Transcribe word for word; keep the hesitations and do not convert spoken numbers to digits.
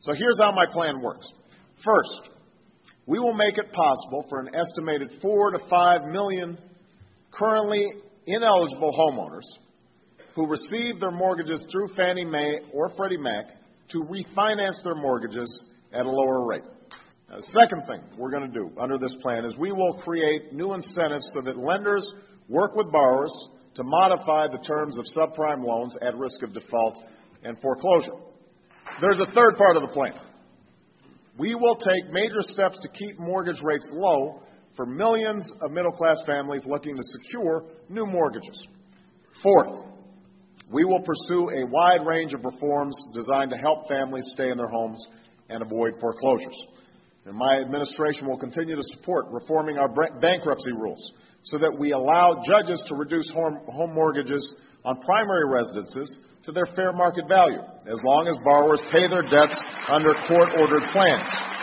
So here's how my plan works. First, we will make it possible for an estimated four to five million currently ineligible homeowners who receive their mortgages through Fannie Mae or Freddie Mac to refinance their mortgages at a lower rate. Now, the second thing we're going to do under this plan is we will create new incentives so that lenders work with borrowers to modify the terms of subprime loans at risk of default and foreclosure. There's a third part of the plan. We will take major steps to keep mortgage rates low for millions of middle-class families looking to secure new mortgages. Fourth, we will pursue a wide range of reforms designed to help families stay in their homes and avoid foreclosures. And my administration will continue to support reforming our bankruptcy rules so that we allow judges to reduce home, home mortgages on primary residences to their fair market value, as long as borrowers pay their debts under court-ordered plans.